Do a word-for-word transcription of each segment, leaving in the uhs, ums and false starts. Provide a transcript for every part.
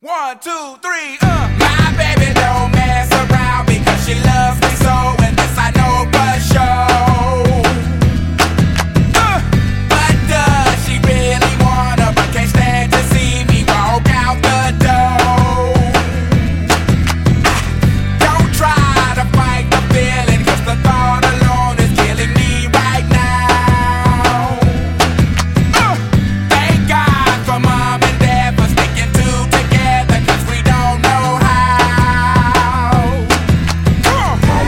One, two, three, uh. My baby don't mess around because she loves me so, and this I know for sure. Uh. But does she really wanna, but can't stand to see me walk out the door? Don't try to fight the feeling, cause the thought alone is killing me right now. Uh. Thank God for mom and dad for sticking two together, cause we don't know how. Come on.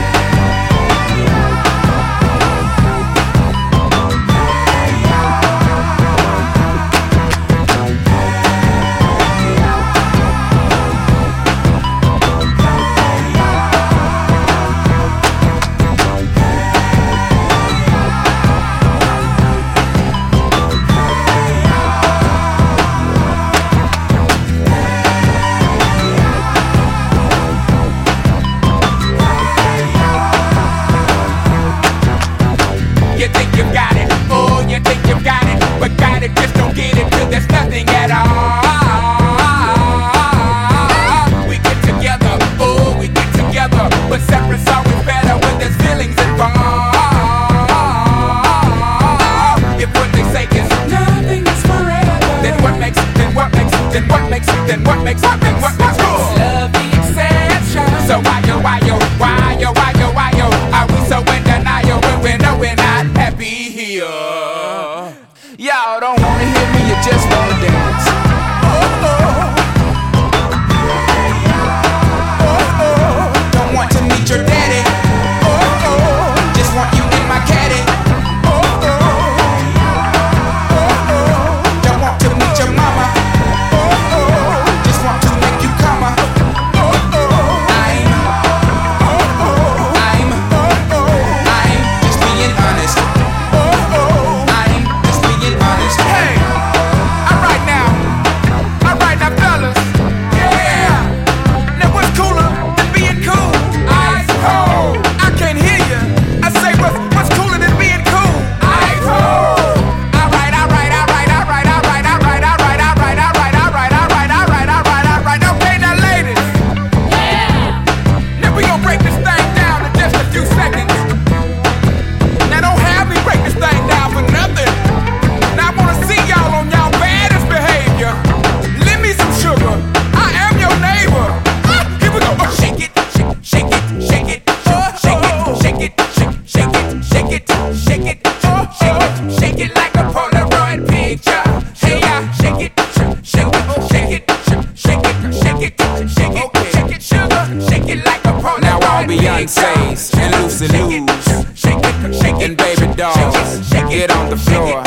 You think you've got it, oh, you think you've got it, but got it, just don't get it till there's nothing at all. We get together, oh, we get together, but separate's always better when there's feelings involved. If what they say is nothing is forever, then what makes, then what makes, then what makes, then what makes, then what makes love the exception? So why yo, why yo, why yo, why yo, why yo, are we so in denial when we know we're not happy here? Y'all don't wanna hear me, you just wanna dance. Oh, oh. Oh, oh. Don't want to meet your daddy. Oh, oh. Just want you in my caddy. Oh, oh. Oh, oh. Don't want to meet your mama. Oh, oh. Just want to make you come. Oh, oh. I'm, oh, oh. I'm, oh, oh. I'm just being honest. Oh, oh. I'm just being honest. Hey, alright now, alright now, fellas. Yeah. Now what's cooler than being cool? Ice cold. I can't hear you. I say what's what's cooler than being cool? Ice cold. Alright, alright, alright, alright, alright, alright, alright, alright, alright, alright, alright, alright, alright, alright. Okay, now ladies. Yeah. Now we gon' break this thing down in just a few seconds. Now don't have me break this thing down for nothing. Now I wanna see y'all on y'all baddest behavior. Lend me some sugar. I am your neighbor. Ah, here we go. Oh, shake it, shake, shake it, shake it, oh, shake it, shake it, shake, shake it, shake it, shake it, oh, shake it, shake it like a Polaroid picture. Hey, yeah, shake it, shake it, shake it, shake it, shake it, shake it, shake it, sugar, shake it like a Polaroid picture. Now all Beyonce's and Lucy Lou's shake it, shake it, and baby dolls, get on the floor.